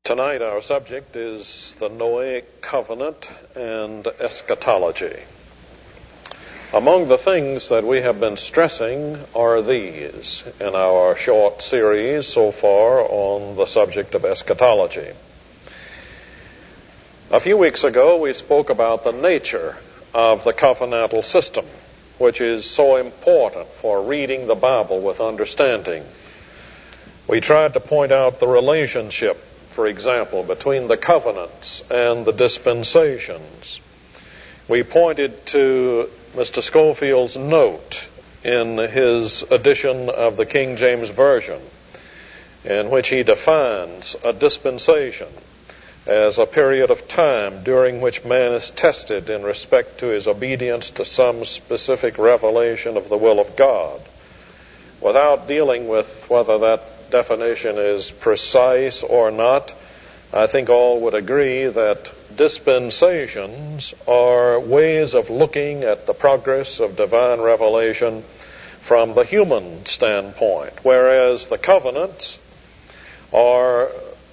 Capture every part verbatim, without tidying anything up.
Tonight our subject is the Noahic covenant and eschatology. Among the things that we have been stressing are these in our short series so far on the subject of eschatology. A few weeks ago we spoke about the nature of the covenantal system, which is so important for reading the Bible with understanding. We tried to point out the relationship, for example, between the covenants and the dispensations. We pointed to Mister Scofield's note in his edition of the King James Version, in which he defines a dispensation as a period of time during which man is tested in respect to his obedience to some specific revelation of the will of God. Without dealing with whether that definition is precise or not, I think all would agree that dispensations are ways of looking at the progress of divine revelation from the human standpoint, whereas the covenants are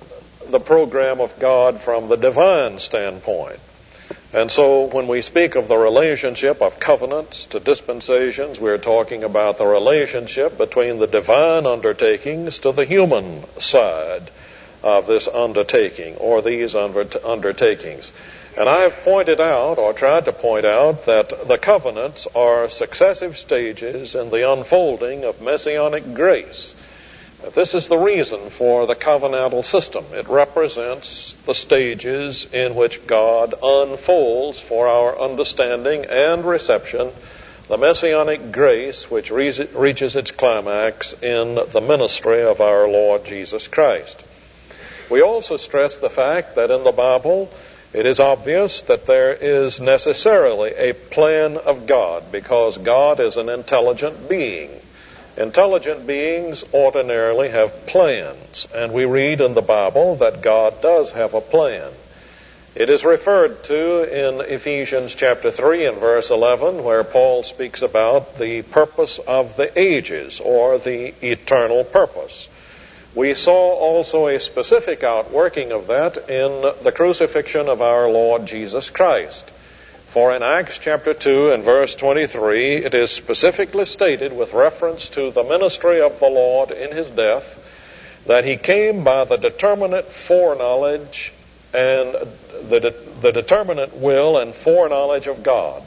the program of God from the divine standpoint. And so when we speak of the relationship of covenants to dispensations, we're talking about the relationship between the divine undertakings to the human side of this undertaking, or these undertakings. And I have pointed out, or tried to point out, that the covenants are successive stages in the unfolding of messianic grace. This is the reason for the covenantal system. It represents the stages in which God unfolds for our understanding and reception the messianic grace which re- reaches its climax in the ministry of our Lord Jesus Christ. We also stress the fact that in the Bible it is obvious that there is necessarily a plan of God, because God is an intelligent being. Intelligent beings ordinarily have plans, and we read in the Bible that God does have a plan. It is referred to in Ephesians chapter three and verse eleven, where Paul speaks about the purpose of the ages, or the eternal purpose. We saw also a specific outworking of that in the crucifixion of our Lord Jesus Christ. For in Acts chapter two and verse twenty-three, it is specifically stated with reference to the ministry of the Lord in his death that he came by the determinate foreknowledge and the, de- the determinate will and foreknowledge of God.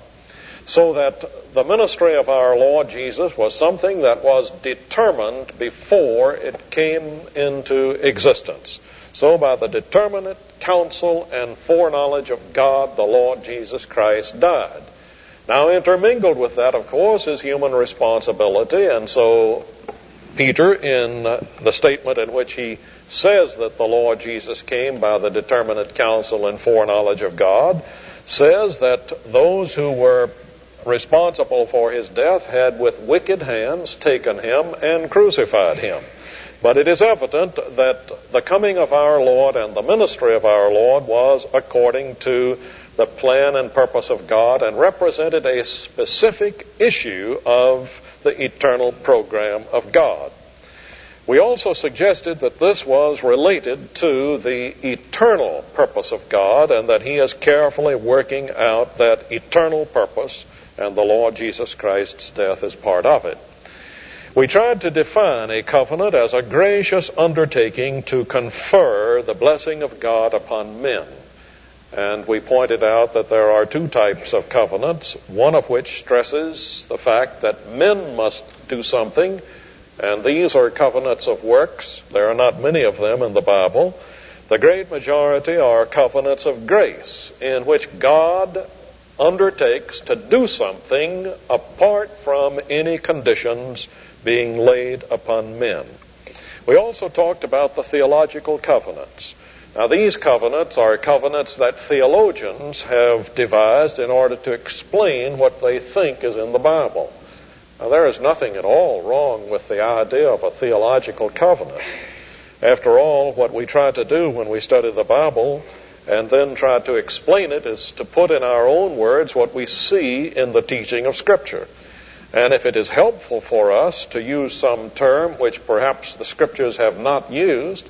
So that the ministry of our Lord Jesus was something that was determined before it came into existence. So by the determinate counsel and foreknowledge of God, the Lord Jesus Christ died. Now intermingled with that, of course, is human responsibility, and so Peter, in the statement in which he says that the Lord Jesus came by the determinate counsel and foreknowledge of God, says that those who were responsible for his death had with wicked hands taken him and crucified him. But it is evident that the coming of our Lord and the ministry of our Lord was according to the plan and purpose of God, and represented a specific issue of the eternal program of God. We also suggested that this was related to the eternal purpose of God, and that he is carefully working out that eternal purpose, and the Lord Jesus Christ's death is part of it. We tried to define a covenant as a gracious undertaking to confer the blessing of God upon men. And we pointed out that there are two types of covenants, one of which stresses the fact that men must do something, and these are covenants of works. There are not many of them in the Bible. The great majority are covenants of grace, in which God undertakes to do something apart from any conditions being laid upon men. We also talked about the theological covenants. Now, these covenants are covenants that theologians have devised in order to explain what they think is in the Bible. Now, there is nothing at all wrong with the idea of a theological covenant. After all, what we try to do when we study the Bible and then try to explain it is to put in our own words what we see in the teaching of Scripture. And if it is helpful for us to use some term which perhaps the Scriptures have not used,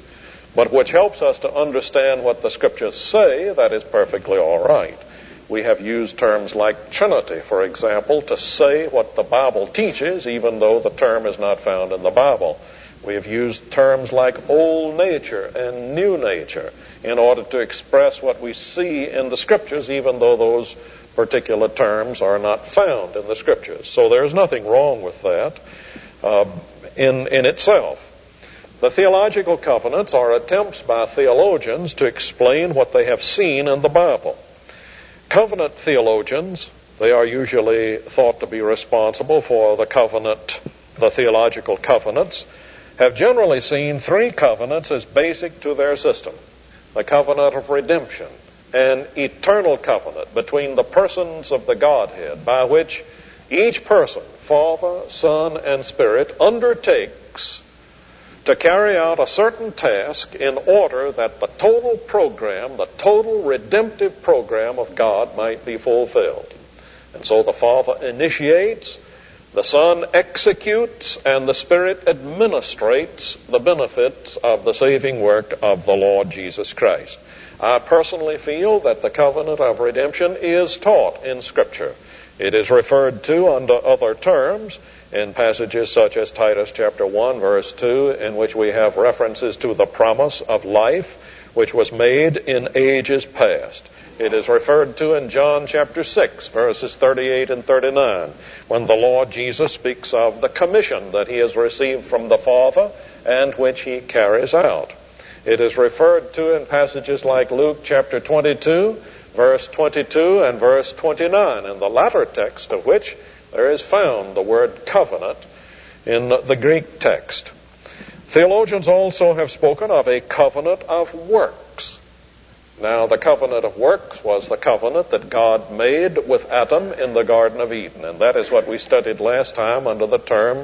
but which helps us to understand what the Scriptures say, that is perfectly all right. We have used terms like Trinity, for example, to say what the Bible teaches, even though the term is not found in the Bible. We have used terms like old nature and new nature in order to express what we see in the Scriptures, even though those particular terms are not found in the Scriptures. So there's nothing wrong with that uh, in, in itself. The theological covenants are attempts by theologians to explain what they have seen in the Bible. Covenant theologians, they are usually thought to be responsible for the covenant, the theological covenants, have generally seen three covenants as basic to their system. The covenant of redemption, an eternal covenant between the persons of the Godhead, by which each person, Father, Son, and Spirit, undertakes to carry out a certain task in order that the total program, the total redemptive program of God might be fulfilled. And so the Father initiates, the Son executes, and the Spirit administrates the benefits of the saving work of the Lord Jesus Christ. I personally feel that the covenant of redemption is taught in Scripture. It is referred to under other terms in passages such as Titus chapter one, verse two, in which we have references to the promise of life which was made in ages past. It is referred to in John chapter six, verses thirty-eight and thirty-nine, when the Lord Jesus speaks of the commission that he has received from the Father and which he carries out. It is referred to in passages like Luke chapter twenty-two, verse twenty-two and verse twenty-nine, in the latter text of which there is found the word covenant in the Greek text. Theologians also have spoken of a covenant of works. Now, the covenant of works was the covenant that God made with Adam in the Garden of Eden, and that is what we studied last time under the term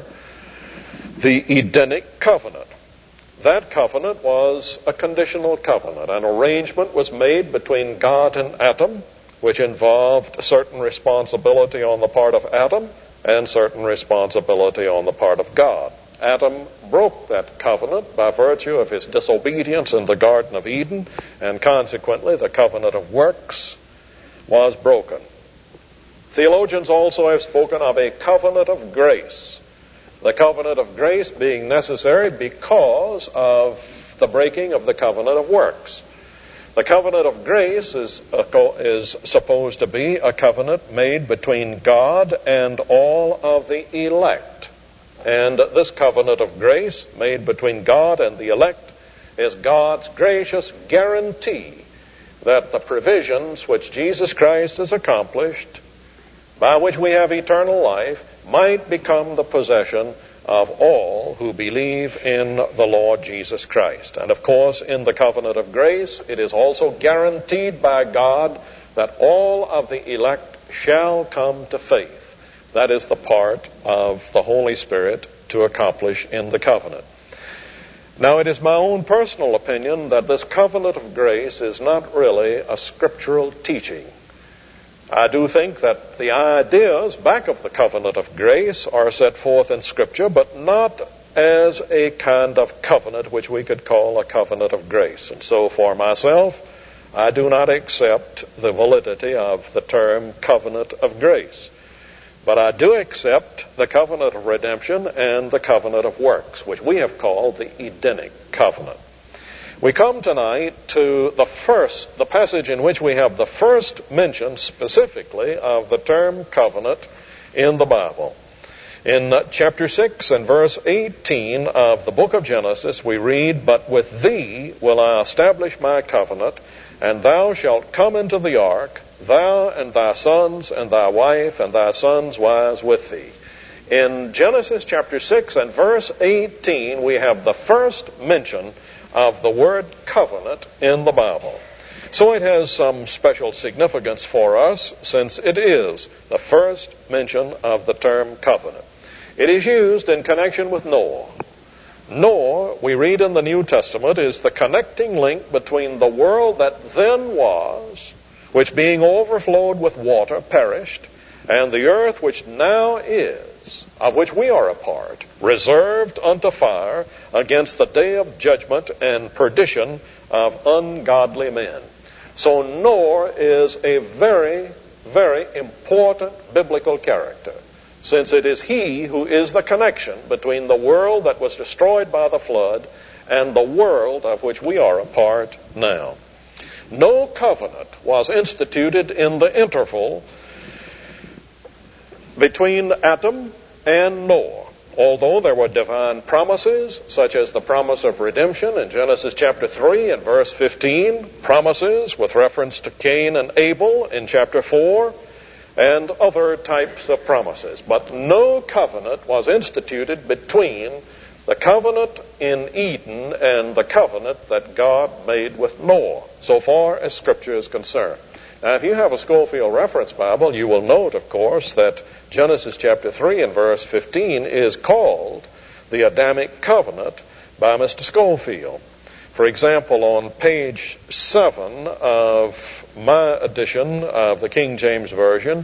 the Edenic covenant. That covenant was a conditional covenant. An arrangement was made between God and Adam, which involved certain responsibility on the part of Adam and certain responsibility on the part of God. Adam broke that covenant by virtue of his disobedience in the Garden of Eden, and consequently the covenant of works was broken. Theologians also have spoken of a covenant of grace. The covenant of grace being necessary because of the breaking of the covenant of works. The covenant of grace is, a, is supposed to be a covenant made between God and all of the elect. And this covenant of grace made between God and the elect is God's gracious guarantee that the provisions which Jesus Christ has accomplished, by which we have eternal life, might become the possession of all who believe in the Lord Jesus Christ. And of course, in the covenant of grace, it is also guaranteed by God that all of the elect shall come to faith. That is the part of the Holy Spirit to accomplish in the covenant. Now, it is my own personal opinion that this covenant of grace is not really a scriptural teaching. I do think that the ideas back of the covenant of grace are set forth in Scripture, but not as a kind of covenant which we could call a covenant of grace. And so for myself, I do not accept the validity of the term covenant of grace. But I do accept the covenant of redemption and the covenant of works, which we have called the Edenic covenant. We come tonight to the first, the passage in which we have the first mention specifically of the term covenant in the Bible. In chapter six and verse eighteen of the book of Genesis, we read, "But with thee will I establish my covenant, and thou shalt come into the ark, thou and thy sons and thy wife and thy sons' wives with thee." In Genesis chapter six and verse eighteen, we have the first mention of the word covenant in the Bible. So it has some special significance for us, since it is the first mention of the term covenant. It is used in connection with Noah. Noah, we read in the New Testament, is the connecting link between the world that then was, which being overflowed with water perished, and the earth which now is, of which we are a part, reserved unto fire, against the day of judgment and perdition of ungodly men. So Noah is a very, very important biblical character, since it is he who is the connection between the world that was destroyed by the flood and the world of which we are a part now. No covenant was instituted in the interval between Adam and Noah, although there were divine promises, such as the promise of redemption in Genesis chapter three and verse fifteen, promises with reference to Cain and Abel in chapter four, and other types of promises. But no covenant was instituted between the covenant in Eden and the covenant that God made with Noah, so far as Scripture is concerned. Now, if you have a Scofield Reference Bible, you will note, of course, that Genesis chapter three and verse fifteen is called the Adamic Covenant by Mister Scofield. For example, on page seven of my edition of the King James Version,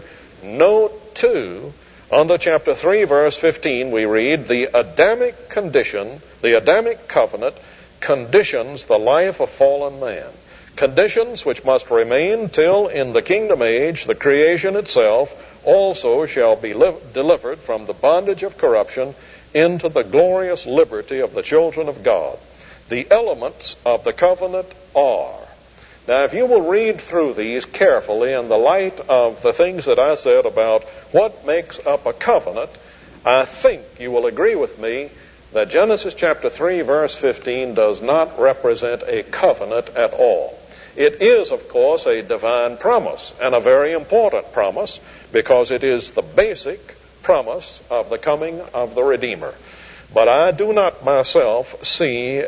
note two, under chapter three, verse fifteen, we read, the Adamic condition, the Adamic covenant conditions the life of fallen man. Conditions which must remain till in the kingdom age the creation itself also shall be li- delivered from the bondage of corruption into the glorious liberty of the children of God. The elements of the covenant are. Now, if you will read through these carefully in the light of the things that I said about what makes up a covenant, I think you will agree with me that Genesis chapter three, verse fifteen does not represent a covenant at all. It is, of course, a divine promise, and a very important promise, because it is the basic promise of the coming of the Redeemer. But I do not myself see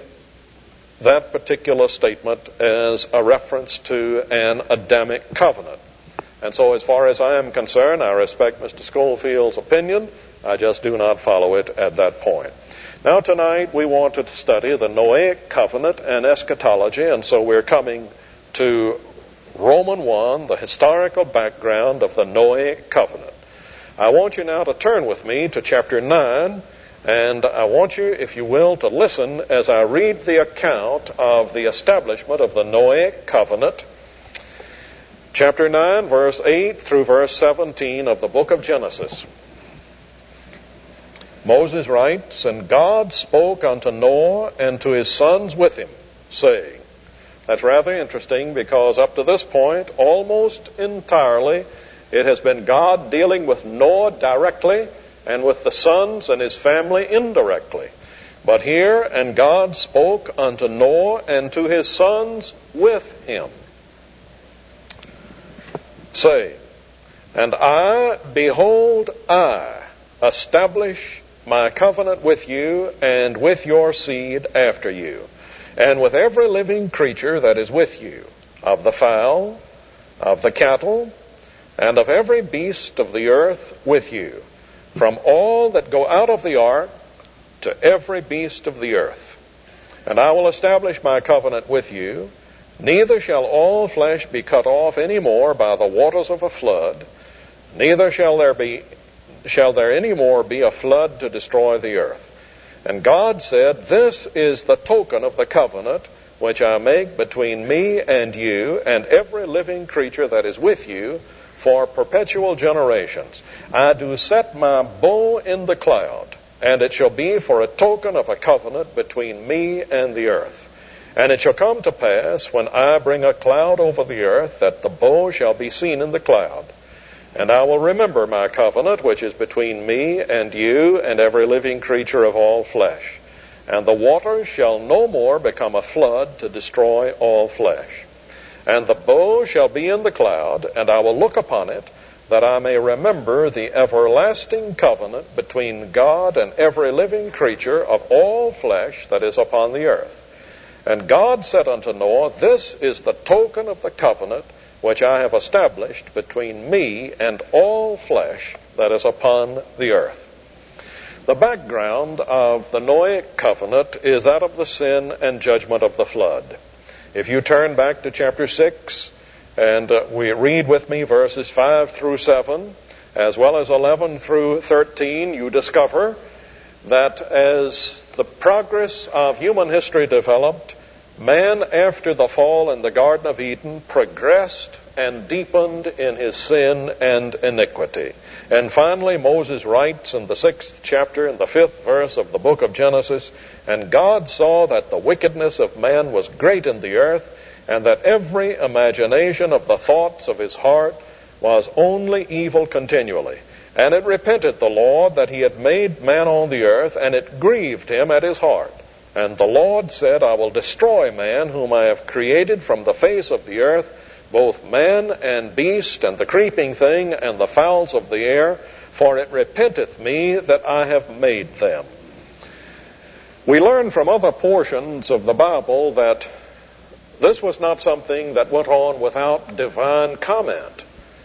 that particular statement as a reference to an Adamic covenant. And so as far as I am concerned, I respect Mister Scofield's opinion. I just do not follow it at that point. Now tonight we want to study the Noahic covenant and eschatology, and so we're coming to Romans one, the historical background of the Noahic covenant. I want you now to turn with me to chapter nine, and I want you, if you will, to listen as I read the account of the establishment of the Noahic covenant. Chapter nine, verse eight through verse seventeen of the book of Genesis. Moses writes, "And God spoke unto Noah and to his sons with him, saying," that's rather interesting, because up to this point, almost entirely, it has been God dealing with Noah directly and with the sons and his family indirectly. But here, "And God spoke unto Noah and to his sons with him, saying, And I, behold, I establish my covenant with you and with your seed after you, and with every living creature that is with you, of the fowl, of the cattle, and of every beast of the earth with you, from all that go out of the ark to every beast of the earth. And I will establish my covenant with you, neither shall all flesh be cut off any more by the waters of a flood, neither shall there be shall there any more be a flood to destroy the earth. And God said, This is the token of the covenant which I make between me and you and every living creature that is with you for perpetual generations. I do set my bow in the cloud, and it shall be for a token of a covenant between me and the earth. And it shall come to pass, when I bring a cloud over the earth, that the bow shall be seen in the cloud. And I will remember my covenant, which is between me and you and every living creature of all flesh. And the waters shall no more become a flood to destroy all flesh. And the bow shall be in the cloud, and I will look upon it, that I may remember the everlasting covenant between God and every living creature of all flesh that is upon the earth. And God said unto Noah, This is the token of the covenant which I have established between me and all flesh that is upon the earth. The background of the Noahic covenant is that of the sin and judgment of the flood. If you turn back to chapter six, and uh, we read with me verses five through seven, as well as eleven through thirteen, you discover that as the progress of human history developed, man, after the fall in the Garden of Eden, progressed and deepened in his sin and iniquity. And finally, Moses writes in the sixth chapter, in the fifth verse of the book of Genesis, "And God saw that the wickedness of man was great in the earth, and that every imagination of the thoughts of his heart was only evil continually. And it repented the Lord that he had made man on the earth, and it grieved him at his heart. And the Lord said, I will destroy man whom I have created from the face of the earth, both man and beast, and the creeping thing, and the fowls of the air, for it repenteth me that I have made them." We learn from other portions of the Bible that this was not something that went on without divine comment.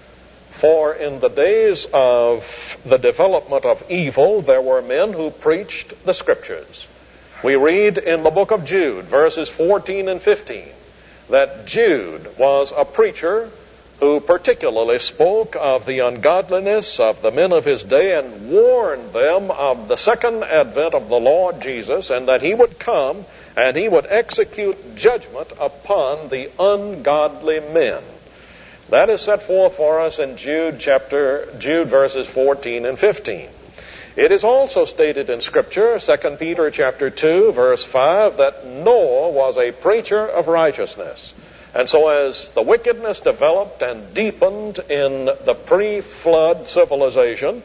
For in the days of the development of evil, there were men who preached the Scriptures. We read in the book of Jude, verses fourteen and fifteen, that Jude was a preacher who particularly spoke of the ungodliness of the men of his day and warned them of the second advent of the Lord Jesus, and that he would come and he would execute judgment upon the ungodly men. That is set forth for us in Jude chapter Jude verses fourteen and fifteen. It is also stated in Scripture, Second Peter chapter two, verse five, that Noah was a preacher of righteousness. And so as the wickedness developed and deepened in the pre-flood civilization,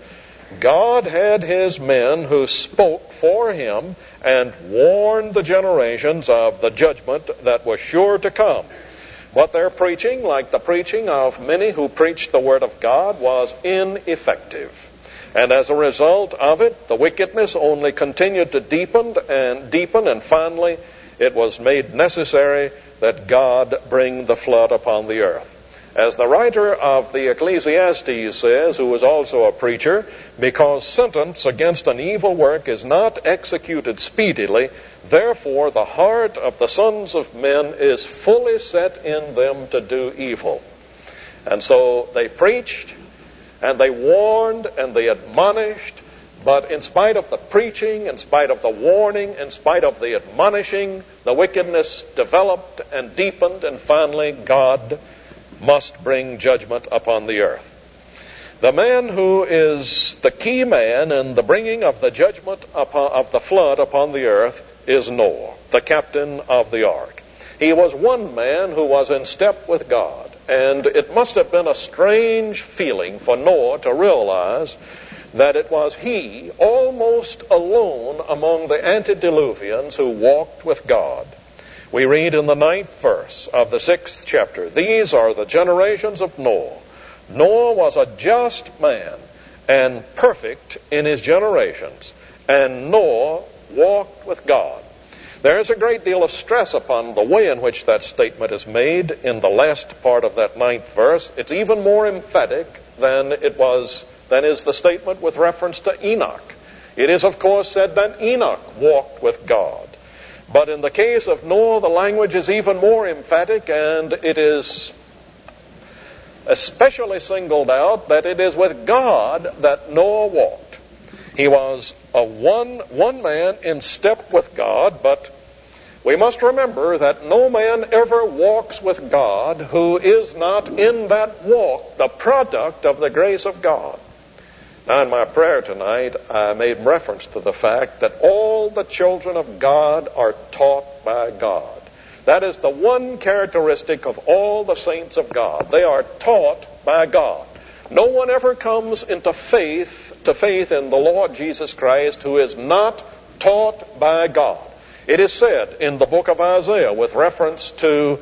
God had his men who spoke for him and warned the generations of the judgment that was sure to come. But their preaching, like the preaching of many who preached the Word of God, was ineffective. And as a result of it, the wickedness only continued to deepen and deepen, and finally it was made necessary that God bring the flood upon the earth. As the writer of the Ecclesiastes says, who was also a preacher, because sentence against an evil work is not executed speedily, therefore the heart of the sons of men is fully set in them to do evil. And so they preached, and they warned, and they admonished, but in spite of the preaching, in spite of the warning, in spite of the admonishing, the wickedness developed and deepened, and finally God must bring judgment upon the earth. The man who is the key man in the bringing of the judgment upon, of the flood upon the earth is Noah, the captain of the ark. He was one man who was in step with God, and it must have been a strange feeling for Noah to realize that it was he, almost alone among the antediluvians, who walked with God. We read in the ninth verse of the sixth chapter, "These are the generations of Noah. Noah was a just man and perfect in his generations, and Noah walked with God." There is a great deal of stress upon the way in which that statement is made in the last part of that ninth verse. It's even more emphatic than it was, than is the statement with reference to Enoch. It is, of course, said that Enoch walked with God. But in the case of Noah, the language is even more emphatic, and it is especially singled out that it is with God that Noah walked. He was a one, one man in step with God, but we must remember that no man ever walks with God who is not in that walk the product of the grace of God. Now, in my prayer tonight, I made reference to the fact that all the children of God are taught by God. That is the one characteristic of all the saints of God. They are taught by God. No one ever comes into faith, to faith in the Lord Jesus Christ who is not taught by God. It is said in the book of Isaiah with reference to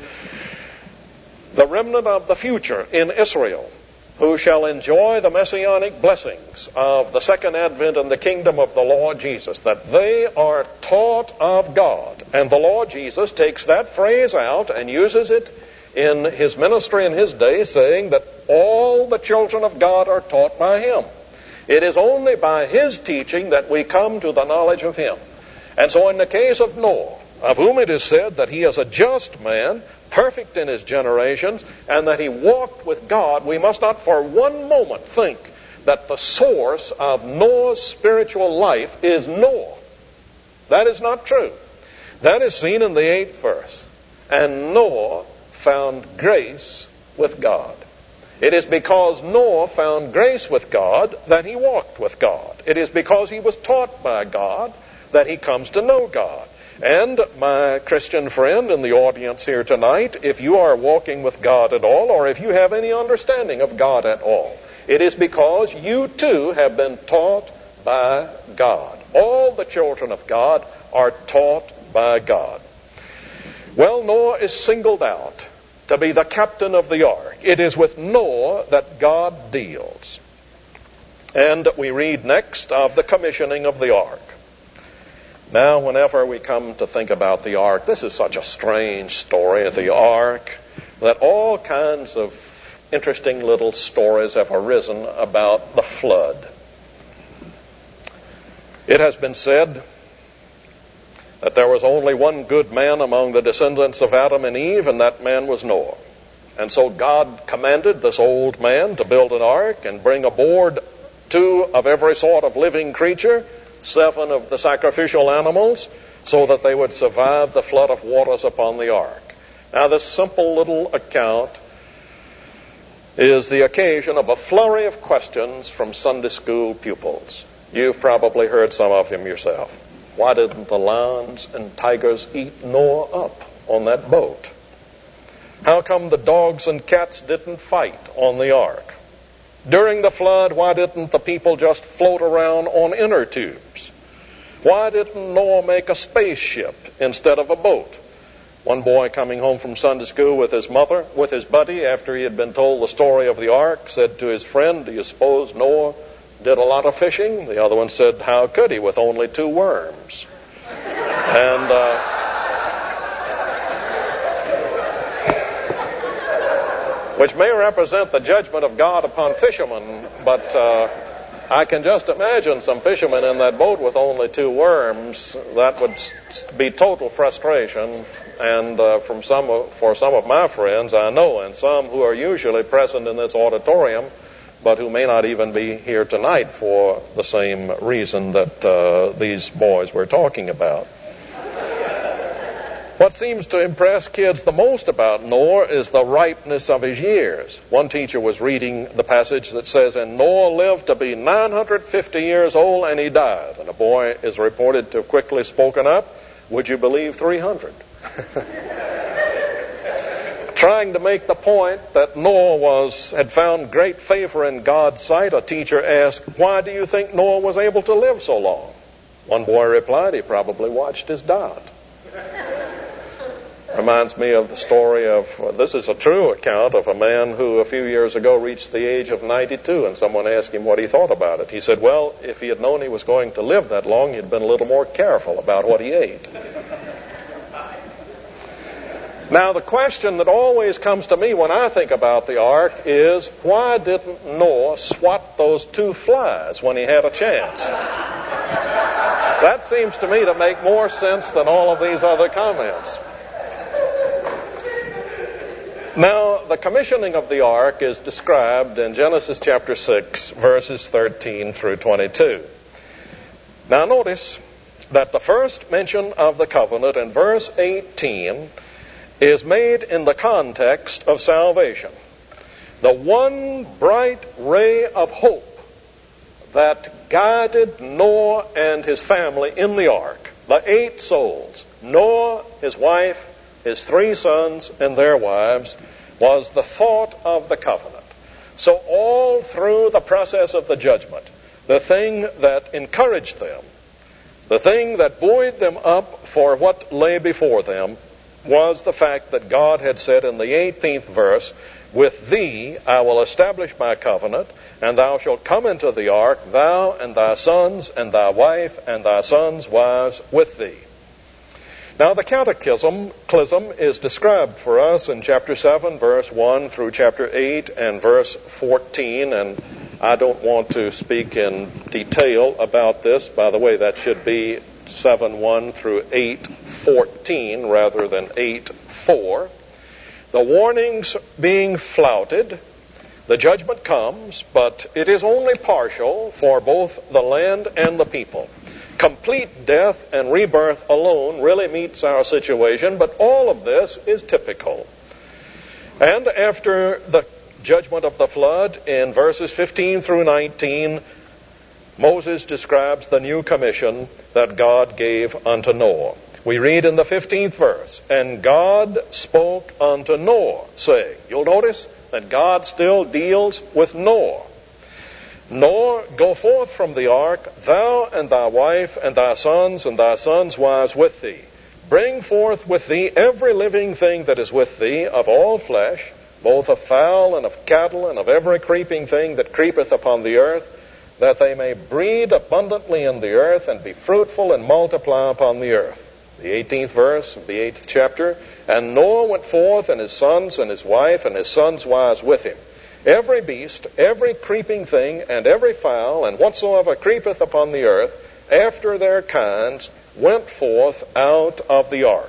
the remnant of the future in Israel, who shall enjoy the messianic blessings of the second advent and the kingdom of the Lord Jesus, that they are taught of God. And the Lord Jesus takes that phrase out and uses it in his ministry in his day, saying that all the children of God are taught by him. It is only by his teaching that we come to the knowledge of him. And so in the case of Noah, of whom it is said that he is a just man, perfect in his generations, and that he walked with God, we must not for one moment think that the source of Noah's spiritual life is Noah. That is not true. That is seen in the eighth verse. And Noah found grace with God. It is because Noah found grace with God that he walked with God. It is because he was taught by God that he comes to know God. And my Christian friend in the audience here tonight, if you are walking with God at all, or if you have any understanding of God at all, it is because you too have been taught by God. All the children of God are taught by God. Well, Noah is singled out to be the captain of the ark. It is with Noah that God deals. And we read next of the commissioning of the ark. Now, whenever we come to think about the ark, this is such a strange story of the ark that all kinds of interesting little stories have arisen about the flood. It has been said that there was only one good man among the descendants of Adam and Eve, and that man was Noah. And so God commanded this old man to build an ark and bring aboard two of every sort of living creature, seven of the sacrificial animals, so that they would survive the flood of waters upon the ark. Now, this simple little account is the occasion of a flurry of questions from Sunday school pupils. You've probably heard some of them yourself. Why didn't the lions and tigers eat Noah up on that boat? How come the dogs and cats didn't fight on the ark? During the flood, why didn't the people just float around on inner tubes? Why didn't Noah make a spaceship instead of a boat? One boy coming home from Sunday school with his mother, with his buddy, after he had been told the story of the ark, said to his friend, "Do you suppose Noah did a lot of fishing?" The other one said, "How could he with only two worms?" And uh, which may represent the judgment of God upon fishermen, but uh, I can just imagine some fishermen in that boat with only two worms. That would be total frustration. And uh, from some of, for some of my friends, I know, and some who are usually present in this auditorium, but who may not even be here tonight for the same reason that uh, these boys were talking about. What seems to impress kids the most about Noah is the ripeness of his years. One teacher was reading the passage that says, "And Noah lived to be nine hundred fifty years old, and he died." And a boy is reported to have quickly spoken up, "Would you believe three hundred?" Trying to make the point that Noah was had found great favor in God's sight, a teacher asked, "Why do you think Noah was able to live so long?" One boy replied, "He probably watched his diet." Reminds me of the story of, uh, this is a true account of a man who a few years ago reached the age of ninety-two, and someone asked him what he thought about it. He said, well, if he had known he was going to live that long, he'd been a little more careful about what he ate. Now, the question that always comes to me when I think about the ark is, why didn't Noah swat those two flies when he had a chance? That seems to me to make more sense than all of these other comments. Now, the commissioning of the ark is described in Genesis chapter six, verses thirteen through twenty-two. Now, notice that the first mention of the covenant in verse eighteen is made in the context of salvation. The one bright ray of hope that guided Noah and his family in the ark, the eight souls, Noah, his wife, his three sons, and their wives, was the thought of the covenant. So all through the process of the judgment, the thing that encouraged them, the thing that buoyed them up for what lay before them, was the fact that God had said in the eighteenth verse, "With thee I will establish my covenant, and thou shalt come into the ark, thou and thy sons, and thy wife, and thy sons' wives with thee." Now, the catechism is described for us in chapter seven, verse one through chapter eight and verse fourteen, and I don't want to speak in detail about this. By the way, that should be seven one through eight fourteen rather than eight four. The warnings being flouted The judgment comes, but it is only partial for both the land and the people. Complete death and rebirth alone really meets our situation, but all of this is typical. And after the judgment of the flood, in verses fifteen through nineteen, Moses describes the new commission that God gave unto Noah. We read in the fifteenth verse, "And God spoke unto Noah, saying," you'll notice that God still deals with Noah. "Noah, go forth from the ark, thou and thy wife and thy sons and thy sons' wives with thee. Bring forth with thee every living thing that is with thee of all flesh, both of fowl and of cattle and of every creeping thing that creepeth upon the earth, that they may breed abundantly in the earth and be fruitful and multiply upon the earth." The eighteenth verse of the eighth chapter, "And Noah went forth, and his sons and his wife and his sons' wives with him. Every beast, every creeping thing, and every fowl, and whatsoever creepeth upon the earth, after their kinds, went forth out of the ark."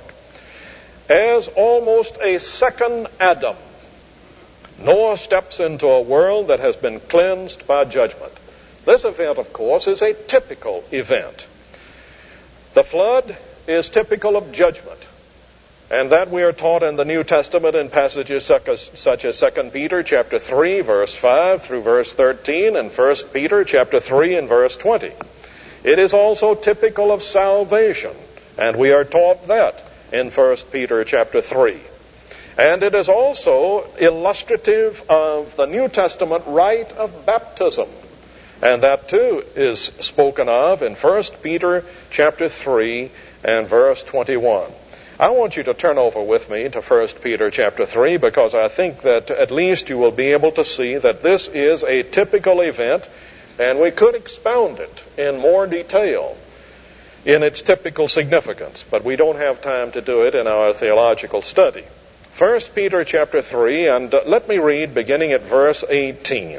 As almost a second Adam, Noah steps into a world that has been cleansed by judgment. This event, of course, is a typical event. The flood is typical of judgment, and that we are taught in the New Testament in passages such as Second Peter chapter three, verse five through verse thirteen, and First Peter chapter three and verse twenty. It is also typical of salvation, and we are taught that in First Peter chapter three. And it is also illustrative of the New Testament rite of baptism. And that too is spoken of in First Peter chapter three and verse twenty-one. I want you to turn over with me to First Peter chapter three, because I think that at least you will be able to see that this is a typical event, and we could expound it in more detail in its typical significance, but we don't have time to do it in our theological study. First Peter chapter three, and let me read beginning at verse eighteen.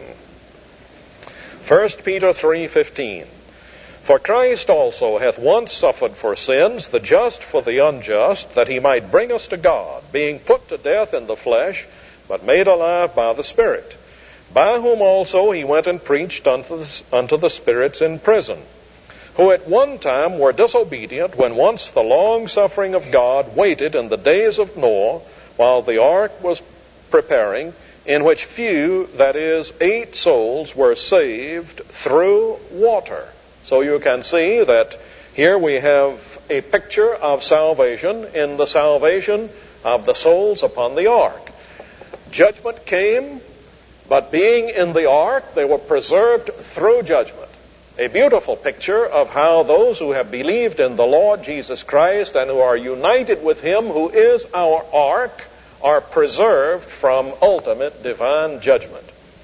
First Peter three fifteen. "For Christ also hath once suffered for sins, the just for the unjust, that he might bring us to God, being put to death in the flesh, but made alive by the Spirit, by whom also he went and preached unto the, unto the spirits in prison, who at one time were disobedient, when once the long suffering of God waited in the days of Noah, while the ark was preparing, in which few, that is, eight souls, were saved through water." So you can see that here we have a picture of salvation in the salvation of the souls upon the ark. Judgment came, but being in the ark, they were preserved through judgment. A beautiful picture of how those who have believed in the Lord Jesus Christ and who are united with Him, who is our ark, are preserved from ultimate divine judgment.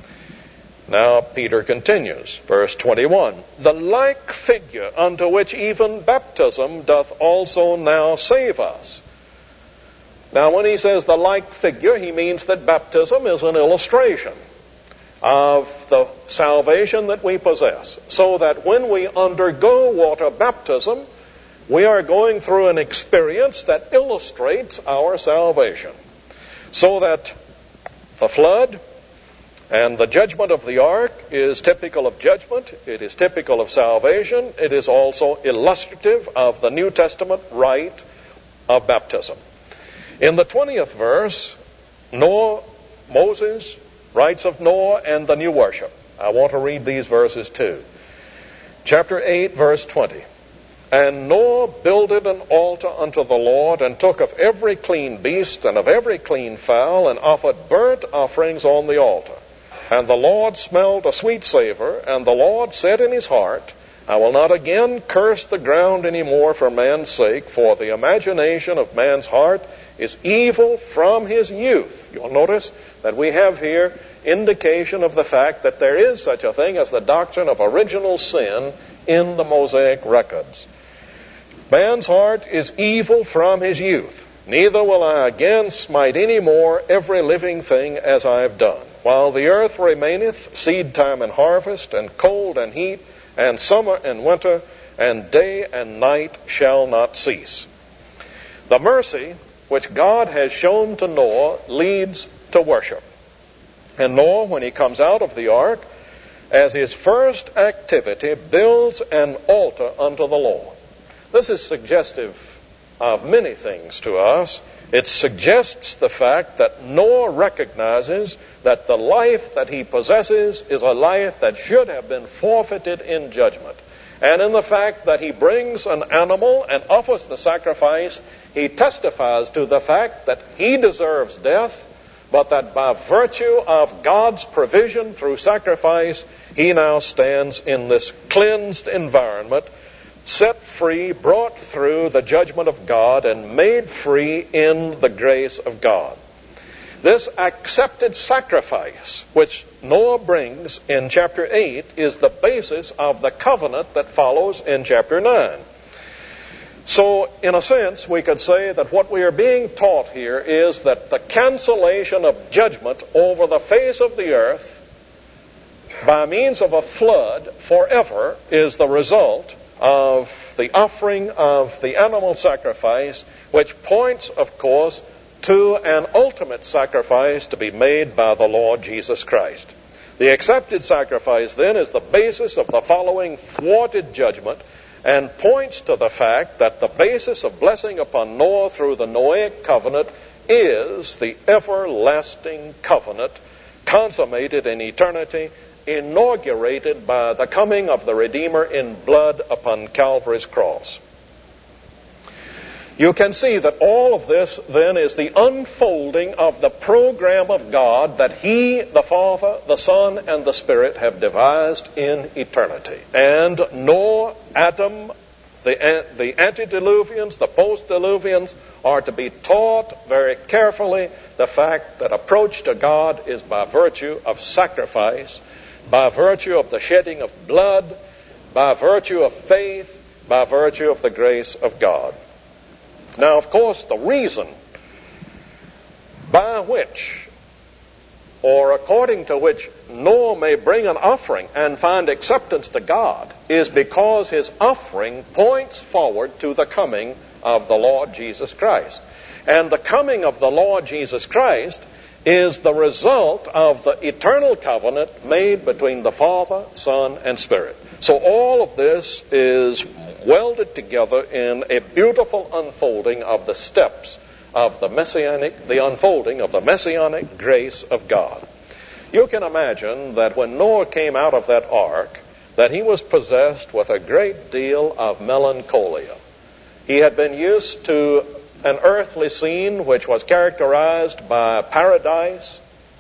Now Peter continues, verse twenty-one, "The like figure unto which even baptism doth also now save us." Now when he says the like figure, he means that baptism is an illustration of the salvation that we possess, so that when we undergo water baptism, we are going through an experience that illustrates our salvation. So that the flood and the judgment of the ark is typical of judgment. It is typical of salvation. It is also illustrative of the New Testament rite of baptism. In the twentieth verse, Noah, Moses writes of Noah and the new worship. I want to read these verses too. Chapter eight, verse twenty. "And Noah builded an altar unto the Lord, and took of every clean beast and of every clean fowl, and offered burnt offerings on the altar. And the Lord smelled a sweet savor, and the Lord said in his heart, I will not again curse the ground any more for man's sake, for the imagination of man's heart is evil from his youth." You'll notice that we have here indication of the fact that there is such a thing as the doctrine of original sin in the Mosaic records. "Man's heart is evil from his youth. Neither will I again smite any more every living thing as I have done. While the earth remaineth, seed time and harvest, and cold and heat, and summer and winter, and day and night shall not cease." The mercy which God has shown to Noah leads to worship. And Noah, when he comes out of the ark, as his first activity, builds an altar unto the Lord. This is suggestive of many things to us. It suggests the fact that Noah recognizes that the life that he possesses is a life that should have been forfeited in judgment. And in the fact that he brings an animal and offers the sacrifice, he testifies to the fact that he deserves death, but that by virtue of God's provision through sacrifice, he now stands in this cleansed environment, set free, brought through the judgment of God, and made free in the grace of God. This accepted sacrifice, which Noah brings in chapter eight, is the basis of the covenant that follows in chapter nine. So, in a sense, we could say that what we are being taught here is that the cancellation of judgment over the face of the earth by means of a flood forever is the result of the offering of the animal sacrifice, which points, of course, to an ultimate sacrifice to be made by the Lord Jesus Christ. The accepted sacrifice, then, is the basis of the following thwarted judgment, and points to the fact that the basis of blessing upon Noah through the Noahic covenant is the everlasting covenant consummated in eternity, inaugurated by the coming of the Redeemer in blood upon Calvary's cross. You can see that all of this, then, is the unfolding of the program of God that He, the Father, the Son, and the Spirit have devised in eternity. And Noah, Adam, the, the antediluvians, the post-diluvians, are to be taught very carefully the fact that approach to God is by virtue of sacrifice, by virtue of the shedding of blood, by virtue of faith, by virtue of the grace of God. Now, of course, the reason by which, or according to which, Noah may bring an offering and find acceptance to God is because his offering points forward to the coming of the Lord Jesus Christ. And the coming of the Lord Jesus Christ is the result of the eternal covenant made between the Father, Son, and Spirit. So all of this is welded together in a beautiful unfolding of the steps of the messianic, the unfolding of the messianic grace of God. You can imagine that when Noah came out of that ark, that he was possessed with a great deal of melancholia. He had been used to an earthly scene which was characterized by paradise.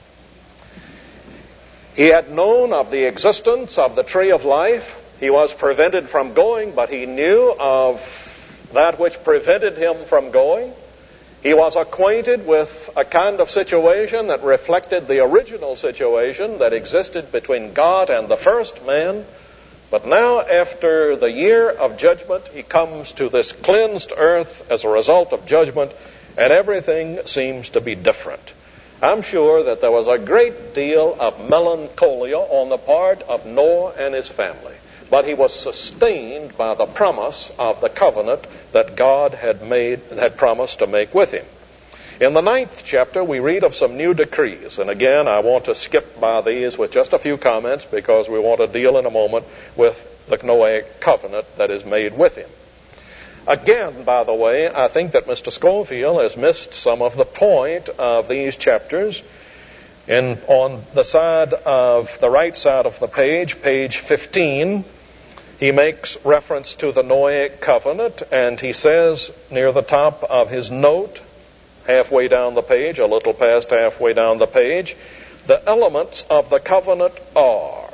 He had known of the existence of the tree of life. He was prevented from going, but he knew of that which prevented him from going. He was acquainted with a kind of situation that reflected the original situation that existed between God and the first man. But now, after the year of judgment, he comes to this cleansed earth as a result of judgment, and everything seems to be different. I'm sure that there was a great deal of melancholia on the part of Noah and his family, but he was sustained by the promise of the covenant that God had made, had promised to make with him. In the ninth chapter, we read of some new decrees. And again, I want to skip by these with just a few comments because we want to deal in a moment with the Noahic covenant that is made with him. Again, by the way, I think that Mister Scofield has missed some of the point of these chapters. In, on the side of the right side of the page, page fifteen, he makes reference to the Noahic covenant, and he says near the top of his note, halfway down the page, a little past halfway down the page, the elements of the covenant are.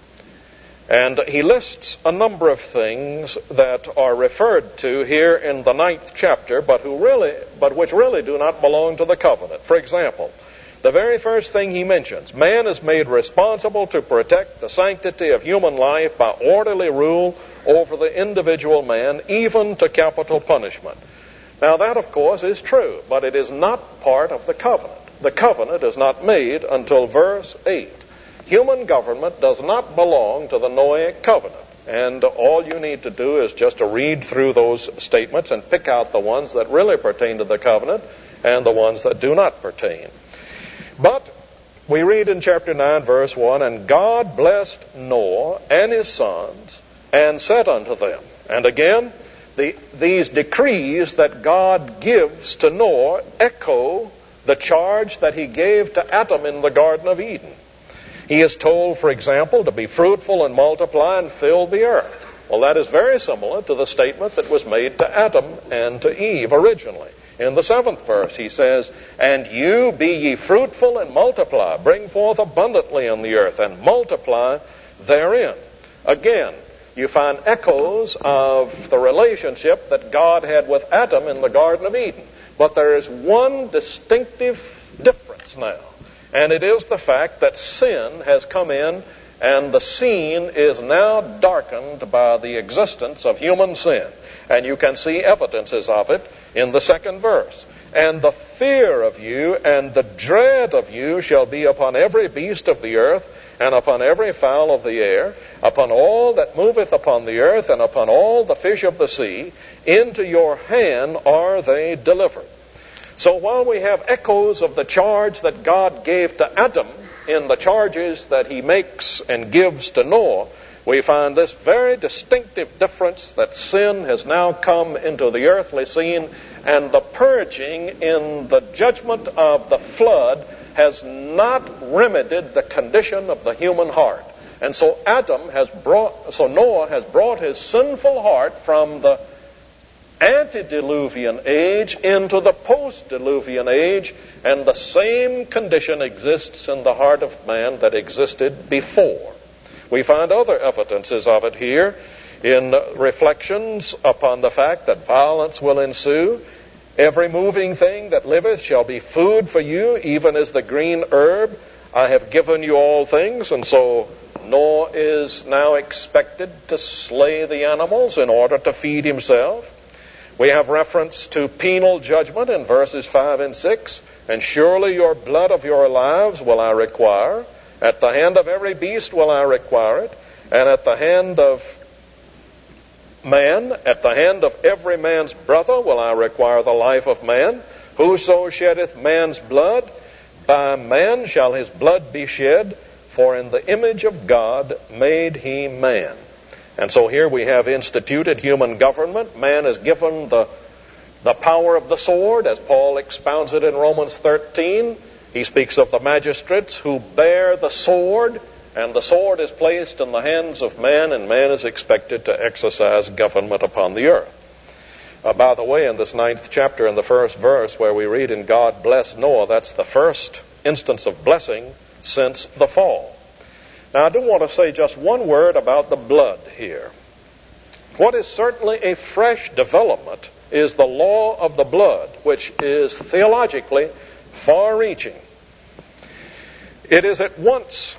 And he lists a number of things that are referred to here in the ninth chapter, but who really, but which really do not belong to the covenant. For example, the very first thing he mentions, man is made responsible to protect the sanctity of human life by orderly rule over the individual man, even to capital punishment. Now that, of course, is true, but it is not part of the covenant. The covenant is not made until verse eight. Human government does not belong to the Noahic covenant. And all you need to do is just to read through those statements and pick out the ones that really pertain to the covenant and the ones that do not pertain. But We read in chapter nine, verse one, "And God blessed Noah and his sons, and said unto them," and again, the, these decrees that God gives to Noah echo the charge that he gave to Adam in the Garden of Eden. He is told, for example, to be fruitful and multiply and fill the earth. Well, that is very similar to the statement that was made to Adam and to Eve originally. In the seventh verse, he says, "And you be ye fruitful and multiply, bring forth abundantly on the earth, and multiply therein." Again, you find echoes of the relationship that God had with Adam in the Garden of Eden. But there is one distinctive difference now, and it is the fact that sin has come in, and the scene is now darkened by the existence of human sin. And you can see evidences of it in the second verse. "And the fear of you and the dread of you shall be upon every beast of the earth, and upon every fowl of the air, upon all that moveth upon the earth, and upon all the fish of the sea. Into your hand are they delivered." So while we have echoes of the charge that God gave to Adam in the charges that he makes and gives to Noah, we find this very distinctive difference that sin has now come into the earthly scene, and the purging in the judgment of the flood has not remedied the condition of the human heart. And so Adam has brought, so Noah has brought his sinful heart from the antediluvian age into the post-diluvian age, and the same condition exists in the heart of man that existed before. We find other evidences of it here in reflections upon the fact that violence will ensue. "Every moving thing that liveth shall be food for you, even as the green herb. I have given you all things." And so Noah is now expected to slay the animals in order to feed himself. We have reference to penal judgment in verses five and six. "And surely your blood of your lives will I require. At the hand of every beast will I require it. And at the hand of man, at the hand of every man's brother will I require the life of man. Whoso sheddeth man's blood, by man shall his blood be shed. For in the image of God made he man." And so here we have instituted human government. Man is given the, the power of the sword, as Paul expounds it in Romans thirteen. He speaks of the magistrates who bear the sword, and the sword is placed in the hands of man, and man is expected to exercise government upon the earth. Uh, by the way, in this ninth chapter, in the first verse, where we read, "And God blessed Noah," that's the first instance of blessing since the fall. Now, I do want to say just one word about the blood here. What is certainly a fresh development is the law of the blood, which is theologically far-reaching. It is at once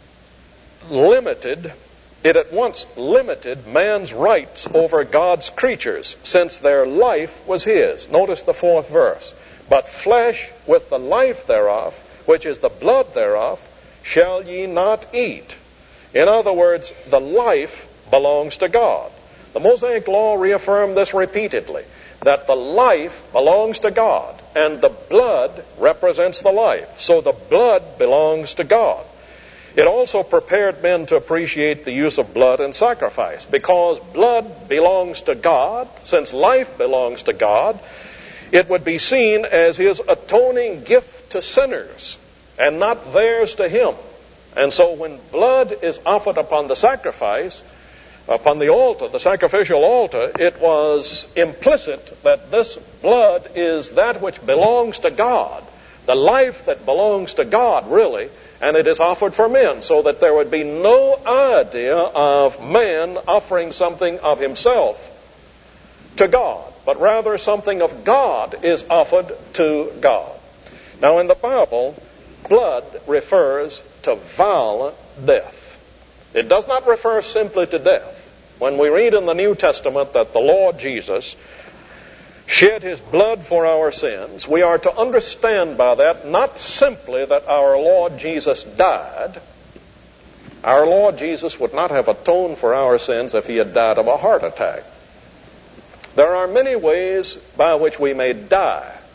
limited, it at once limited man's rights over God's creatures, since their life was his. Notice the fourth verse. "But flesh with the life thereof, which is the blood thereof, shall ye not eat." In other words, the life belongs to God. The Mosaic Law reaffirmed this repeatedly, that the life belongs to God, and the blood represents the life. So the blood belongs to God. It also prepared men to appreciate the use of blood in sacrifice. Because blood belongs to God, since life belongs to God, it would be seen as his atoning gift to sinners, and not theirs to him. And so when blood is offered upon the sacrifice, upon the altar, the sacrificial altar, it was implicit that this blood is that which belongs to God, the life that belongs to God, really, and it is offered for men, so that there would be no idea of man offering something of himself to God, but rather something of God is offered to God. Now in the Bible, blood refers to violent death. It does not refer simply to death. When we read in the New Testament that the Lord Jesus shed his blood for our sins, we are to understand by that not simply that our Lord Jesus died. Our Lord Jesus would not have atoned for our sins if he had died of a heart attack. There are many ways by which we may die,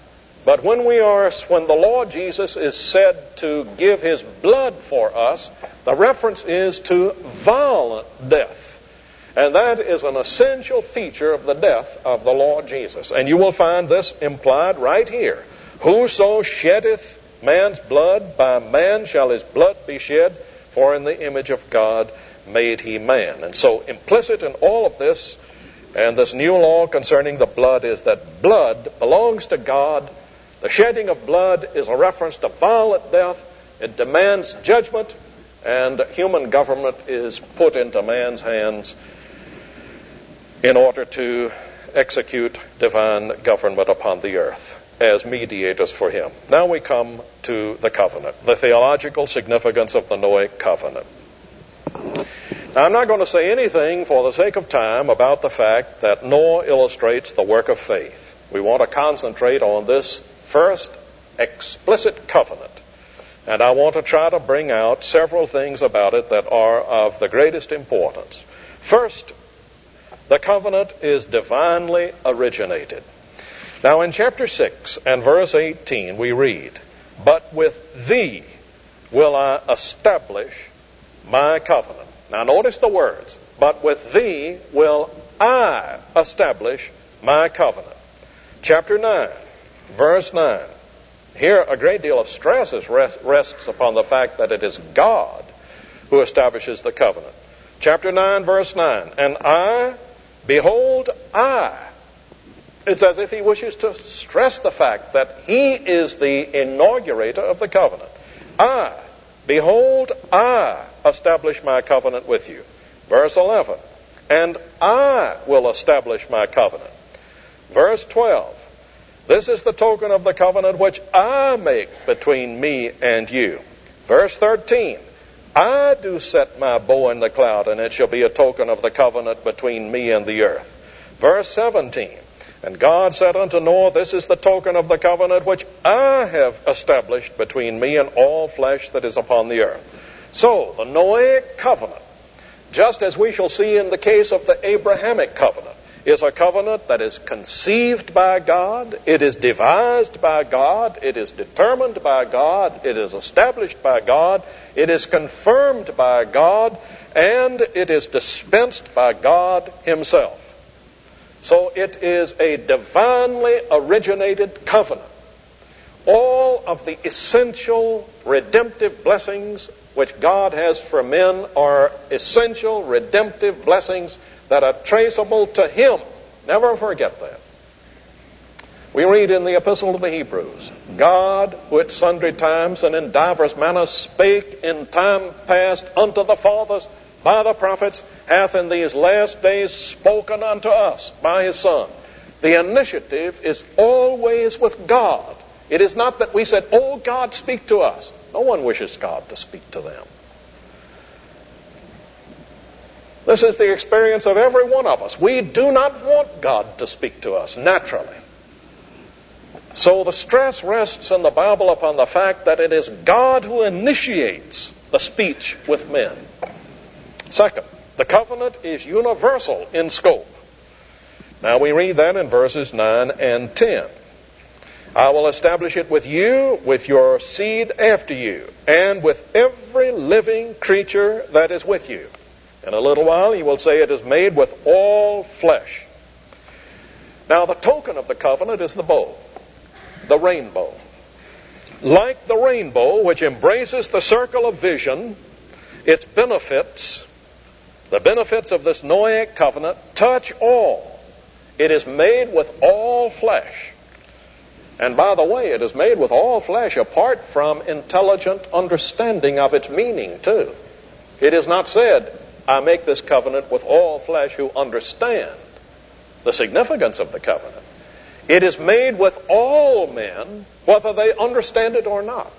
But when we are, when the Lord Jesus is said to give his blood for us, the reference is to violent death. And that is an essential feature of the death of the Lord Jesus. And you will find this implied right here. Whoso sheddeth man's blood, by man shall his blood be shed, for in the image of God made he man. And so implicit in all of this, and this new law concerning the blood, is that blood belongs to God. The shedding of blood is a reference to violent death. It demands judgment, and human government is put into man's hands in order to execute divine government upon the earth as mediators for him. Now we come to the covenant, the theological significance of the Noahic covenant. Now I'm not going to say anything for the sake of time about the fact that Noah illustrates the work of faith. We want to concentrate on this first explicit covenant. And I want to try to bring out several things about it that are of the greatest importance. First, the covenant is divinely originated. Now in chapter six and verse eighteen we read, "But with thee will I establish my covenant." Now notice the words, "But with thee will I establish my covenant." Chapter nine, verse nine. Here a great deal of stress is rest, rests upon the fact that it is God who establishes the covenant. Chapter nine, verse nine. "And I, behold, I." It's as if he wishes to stress the fact that he is the inaugurator of the covenant. "I, behold, I establish my covenant with you." Verse eleven. "And I will establish my covenant." Verse twelve. "This is the token of the covenant which I make between me and you." Verse thirteen. "I do set my bow in the cloud, and it shall be a token of the covenant between me and the earth." Verse seventeen. "And God said unto Noah, This is the token of the covenant which I have established between me and all flesh that is upon the earth." So, the Noahic covenant, just as we shall see in the case of the Abrahamic covenant, is a covenant that is conceived by God, it is devised by God, it is determined by God, it is established by God, it is confirmed by God, and it is dispensed by God himself. So it is a divinely originated covenant. All of the essential redemptive blessings which God has for men are essential redemptive blessings that are traceable to him. Never forget that. We read in the Epistle to the Hebrews, "God, who at sundry times and in divers manners spake in time past unto the fathers by the prophets, hath in these last days spoken unto us by his Son." The initiative is always with God. It is not that we said, "Oh, God, speak to us." No one wishes God to speak to them. This is the experience of every one of us. We do not want God to speak to us naturally. So the stress rests in the Bible upon the fact that it is God who initiates the speech with men. Second, the covenant is universal in scope. Now we read that in verses nine and ten. "I will establish it with you, with your seed after you, and with every living creature that is with you. In a little while you will say it is made with all flesh." Now the token of the covenant is the bow, the rainbow. Like the rainbow, which embraces the circle of vision, its benefits, the benefits of this Noahic covenant, touch all. It is made with all flesh. And by the way, it is made with all flesh apart from intelligent understanding of its meaning too. It is not said, "I make this covenant with all flesh who understand the significance of the covenant." It is made with all men, whether they understand it or not.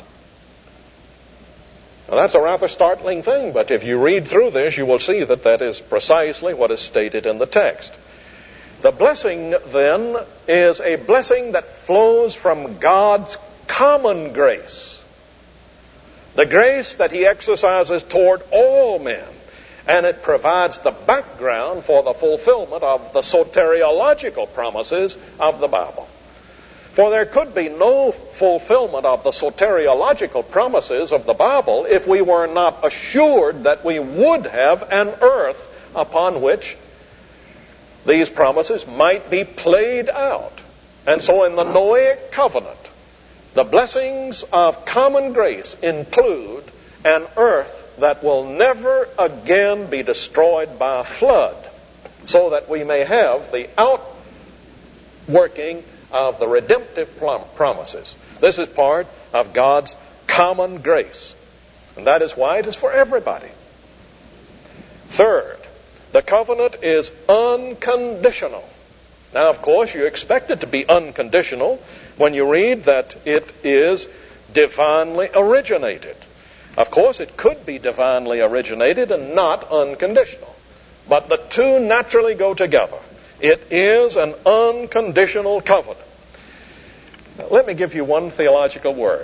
Now that's a rather startling thing, but if you read through this, you will see that that is precisely what is stated in the text. The blessing, then, is a blessing that flows from God's common grace. The grace that he exercises toward all men. And it provides the background for the fulfillment of the soteriological promises of the Bible. For there could be no fulfillment of the soteriological promises of the Bible if we were not assured that we would have an earth upon which these promises might be played out. And so in the Noahic covenant, the blessings of common grace include an earth that will never again be destroyed by a flood, so that we may have the outworking of the redemptive promises. This is part of God's common grace. And that is why it is for everybody. Third, the covenant is unconditional. Now, of course, you expect it to be unconditional when you read that it is divinely originated. Of course, it could be divinely originated and not unconditional. But the two naturally go together. It is an unconditional covenant. Now, let me give you one theological word.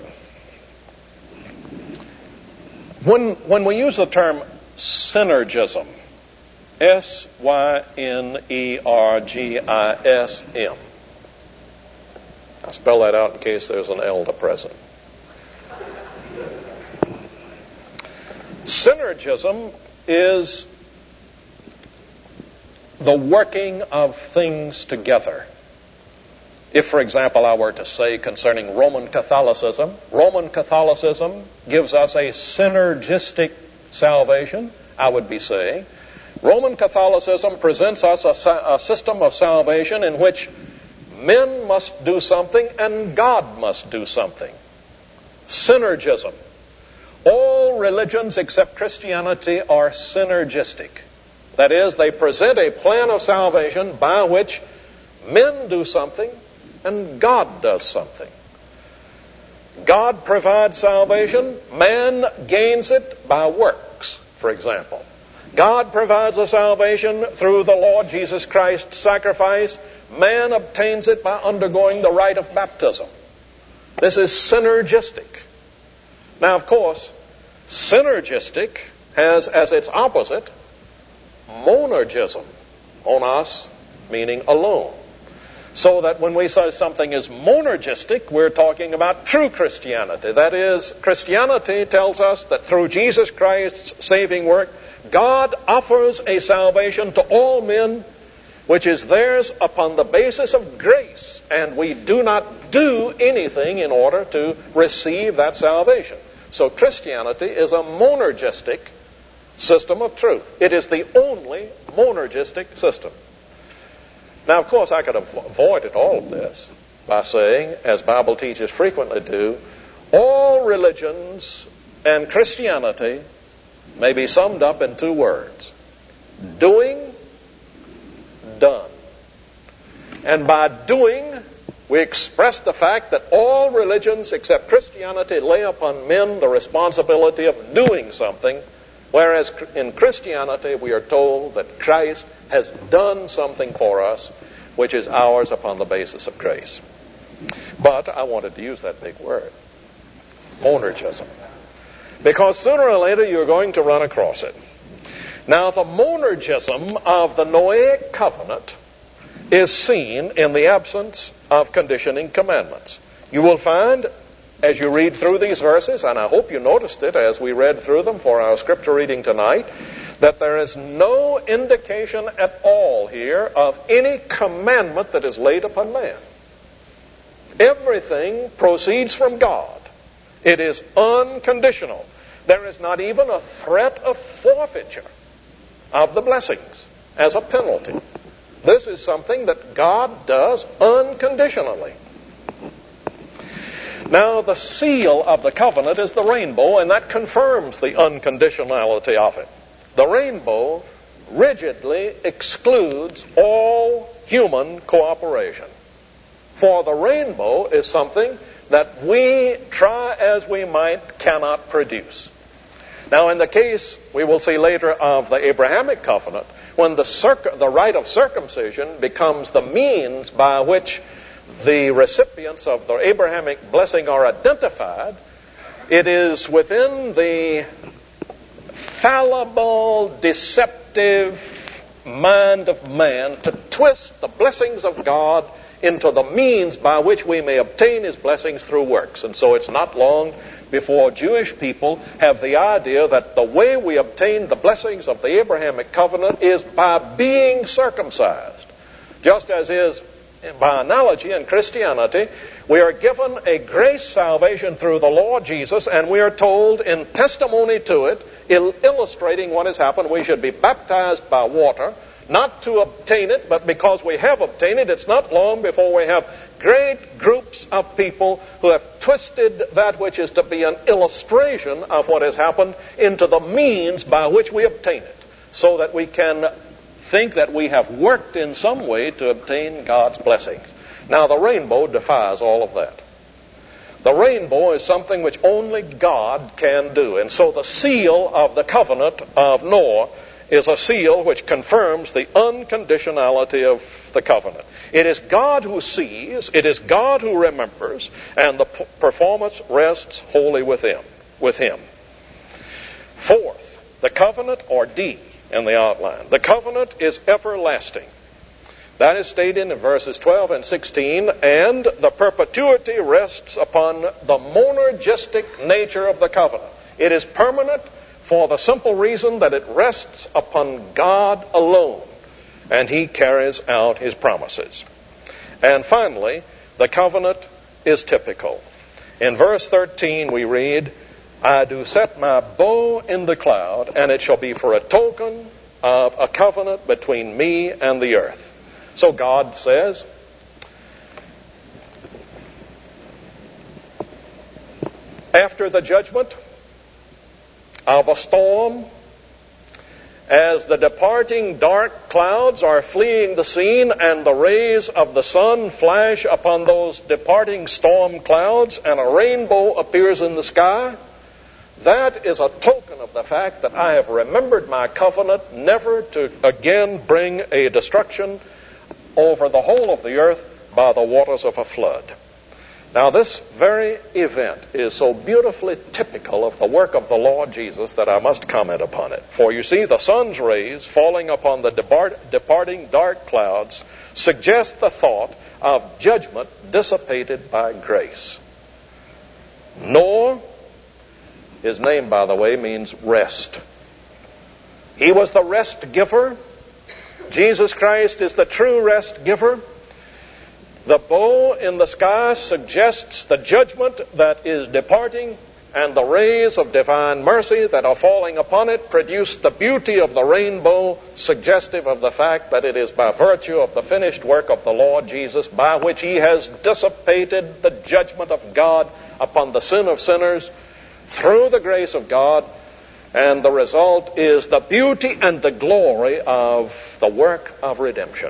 When, when we use the term synergism, S Y N E R G I S M. I'll spell that out in case there's an elder present. Synergism is the working of things together. If, for example, I were to say concerning Roman Catholicism, Roman Catholicism gives us a synergistic salvation, I would be saying, Roman Catholicism presents us a, a system of salvation in which men must do something and God must do something. Synergism. All religions except Christianity are synergistic. That is, they present a plan of salvation by which men do something and God does something. God provides salvation, man gains it by works, for example. God provides a salvation through the Lord Jesus Christ's sacrifice. Man obtains it by undergoing the rite of baptism. This is synergistic. Now, of course, synergistic has as its opposite monergism. Monos meaning alone. So that when we say something is monergistic, we're talking about true Christianity. That is, Christianity tells us that through Jesus Christ's saving work, God offers a salvation to all men which is theirs upon the basis of grace, and we do not do anything in order to receive that salvation. So Christianity is a monergistic system of truth. It is the only monergistic system. Now, of course, I could have avoided all of this by saying, as Bible teachers frequently do, all religions and Christianity may be summed up in two words: doing, done. And by doing, we express the fact that all religions except Christianity lay upon men the responsibility of doing something, whereas in Christianity we are told that Christ has done something for us, which is ours upon the basis of grace. But I wanted to use that big word, monergism, because sooner or later you're going to run across it. Now, the monergism of the Noahic covenant is seen in the absence of conditioning commandments. You will find, as you read through these verses, and I hope you noticed it as we read through them for our scripture reading tonight, that there is no indication at all here of any commandment that is laid upon man. Everything proceeds from God. It is unconditional. There is not even a threat of forfeiture of the blessings as a penalty. This is something that God does unconditionally. Now, the seal of the covenant is the rainbow, and that confirms the unconditionality of it. The rainbow rigidly excludes all human cooperation. For the rainbow is something that we, try as we might, cannot produce. Now, in the case, we will see later, of the Abrahamic covenant, when the, circ- the rite of circumcision becomes the means by which the recipients of the Abrahamic blessing are identified, it is within the fallible, deceptive mind of man to twist the blessings of God into the means by which we may obtain his blessings through works. And so it's not long before Jewish people have the idea that the way we obtain the blessings of the Abrahamic covenant is by being circumcised. Just as is, by analogy, in Christianity, we are given a grace salvation through the Lord Jesus, and we are told in testimony to it, il- illustrating what has happened, we should be baptized by water, not to obtain it, but because we have obtained it. It's not long before we have great groups of people who have twisted that which is to be an illustration of what has happened into the means by which we obtain it, so that we can think that we have worked in some way to obtain God's blessings. Now, the rainbow defies all of that. The rainbow is something which only God can do. And so the seal of the covenant of Noah is a seal which confirms the unconditionality of the covenant. It is God who sees, it is God who remembers, and the p- performance rests wholly with him, with him. Fourth, the covenant, or D in the outline. The covenant is everlasting. That is stated in verses twelve and sixteen, and the perpetuity rests upon the monergistic nature of the covenant. It is permanent for the simple reason that it rests upon God alone, and he carries out his promises. And finally, the covenant is typical. In verse thirteen we read, I do set my bow in the cloud, and it shall be for a token of a covenant between me and the earth. So God says, after the judgment of a storm, as the departing dark clouds are fleeing the scene and the rays of the sun flash upon those departing storm clouds and a rainbow appears in the sky, that is a token of the fact that I have remembered my covenant never to again bring a destruction over the whole of the earth by the waters of a flood. Now, this very event is so beautifully typical of the work of the Lord Jesus that I must comment upon it. For you see, the sun's rays falling upon the depart- departing dark clouds suggest the thought of judgment dissipated by grace. Noah, his name, by the way, means rest. He was the rest giver. Jesus Christ is the true rest giver. The bow in the sky suggests the judgment that is departing, and the rays of divine mercy that are falling upon it produce the beauty of the rainbow, suggestive of the fact that it is by virtue of the finished work of the Lord Jesus by which he has dissipated the judgment of God upon the sin of sinners through the grace of God, and the result is the beauty and the glory of the work of redemption.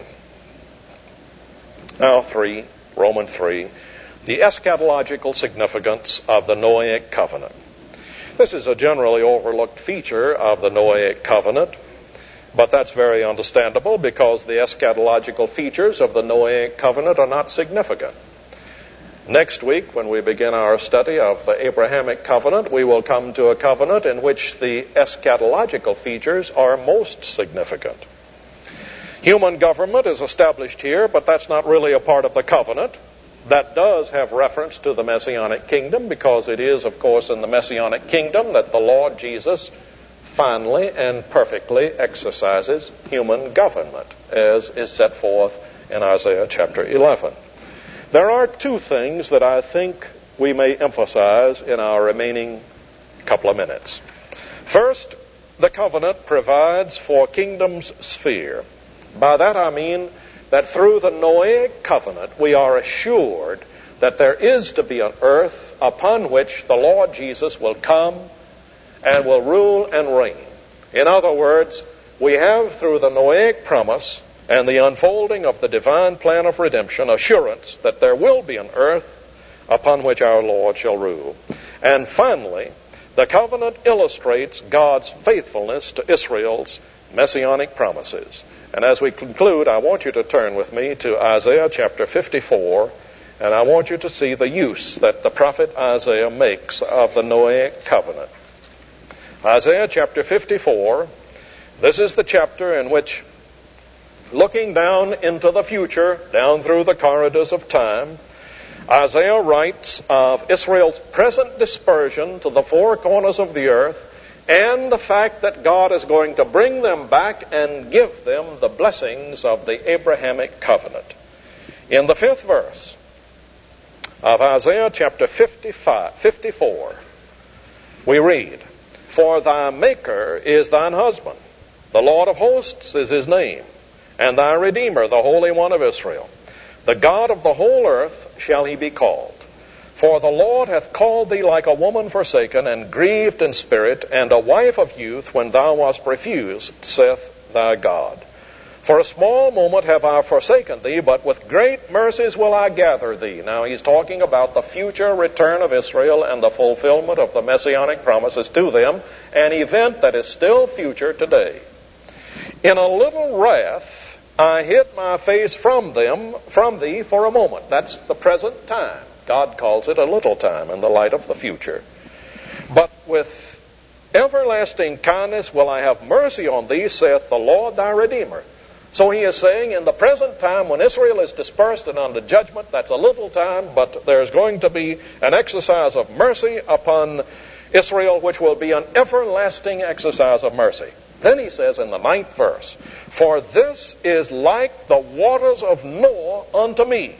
Now, three, Romans three, the eschatological significance of the Noahic covenant. This is a generally overlooked feature of the Noahic covenant, but that's very understandable because the eschatological features of the Noahic covenant are not significant. Next week, when we begin our study of the Abrahamic covenant, we will come to a covenant in which the eschatological features are most significant. Human government is established here, but that's not really a part of the covenant. That does have reference to the Messianic kingdom, because it is, of course, in the Messianic kingdom that the Lord Jesus finally and perfectly exercises human government, as is set forth in Isaiah chapter eleven. There are two things that I think we may emphasize in our remaining couple of minutes. First, the covenant provides for kingdom's sphere. By that I mean that through the Noahic covenant we are assured that there is to be an earth upon which the Lord Jesus will come and will rule and reign. In other words, we have through the Noahic promise and the unfolding of the divine plan of redemption assurance that there will be an earth upon which our Lord shall rule. And finally, the covenant illustrates God's faithfulness to Israel's messianic promises. And as we conclude, I want you to turn with me to Isaiah chapter fifty-four, and I want you to see the use that the prophet Isaiah makes of the Noahic covenant. Isaiah chapter fifty-four, this is the chapter in which looking down into the future, down through the corridors of time, Isaiah writes of Israel's present dispersion to the four corners of the earth and the fact that God is going to bring them back and give them the blessings of the Abrahamic covenant. In the fifth verse of Isaiah chapter fifty-five, fifty-four, we read, "For thy Maker is thine husband, the Lord of hosts is his name, and thy Redeemer, the Holy One of Israel. The God of the whole earth shall he be called. For the Lord hath called thee like a woman forsaken and grieved in spirit, and a wife of youth when thou wast refused, saith thy God. For a small moment have I forsaken thee, but with great mercies will I gather thee." Now he's talking about the future return of Israel and the fulfillment of the messianic promises to them, an event that is still future today. "In a little wrath I hid my face from them, from thee for a moment." That's the present time. God calls it a little time in the light of the future. "But with everlasting kindness will I have mercy on thee, saith the Lord thy Redeemer." So he is saying in the present time when Israel is dispersed and under judgment, that's a little time, but there's going to be an exercise of mercy upon Israel, which will be an everlasting exercise of mercy. Then he says in the ninth verse, "For this is like the waters of Noah unto me.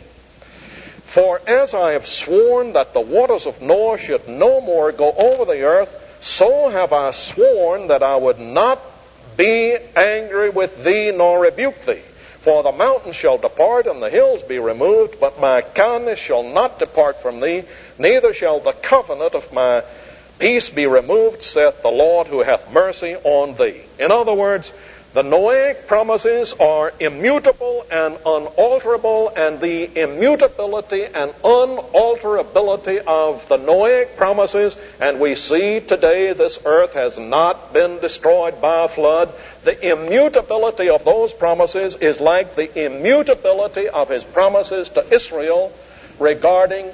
For as I have sworn that the waters of Noah should no more go over the earth, so have I sworn that I would not be angry with thee nor rebuke thee. For the mountains shall depart and the hills be removed, but my kindness shall not depart from thee, neither shall the covenant of my peace be removed, saith the Lord who hath mercy on thee." In other words, the Noahic promises are immutable and unalterable, and the immutability and unalterability of the Noahic promises, and we see today this earth has not been destroyed by a flood. The immutability of those promises is like the immutability of his promises to Israel regarding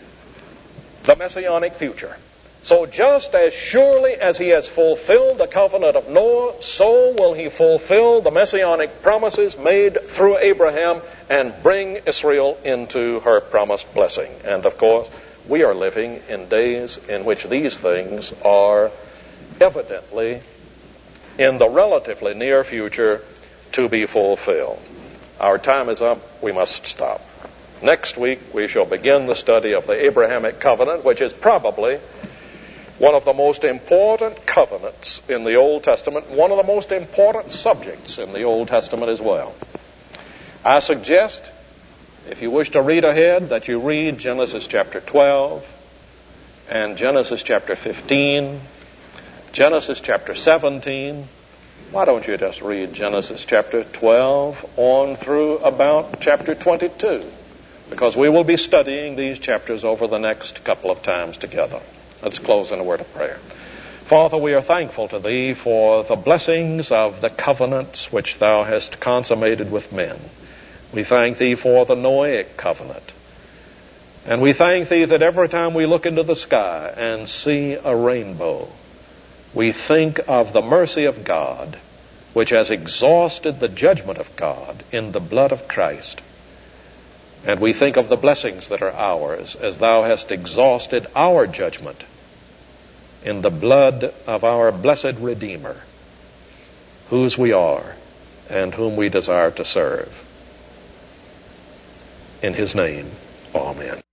the messianic future. So just as surely as he has fulfilled the covenant of Noah, so will he fulfill the messianic promises made through Abraham and bring Israel into her promised blessing. And of course, we are living in days in which these things are evidently in the relatively near future to be fulfilled. Our time is up. We must stop. Next week, we shall begin the study of the Abrahamic covenant, which is probably one of the most important covenants in the Old Testament, one of the most important subjects in the Old Testament as well. I suggest, if you wish to read ahead, that you read Genesis chapter twelve and Genesis chapter fifteen, Genesis chapter seventeen. Why don't you just read Genesis chapter twelve on through about chapter twenty-two? Because we will be studying these chapters over the next couple of times together. Let's close in a word of prayer. Father, we are thankful to Thee for the blessings of the covenants which Thou hast consummated with men. We thank Thee for the Noahic covenant. And we thank Thee that every time we look into the sky and see a rainbow, we think of the mercy of God, which has exhausted the judgment of God in the blood of Christ. And we think of the blessings that are ours as Thou hast exhausted our judgment in the blood of our blessed Redeemer, whose we are and whom we desire to serve. In His name, amen.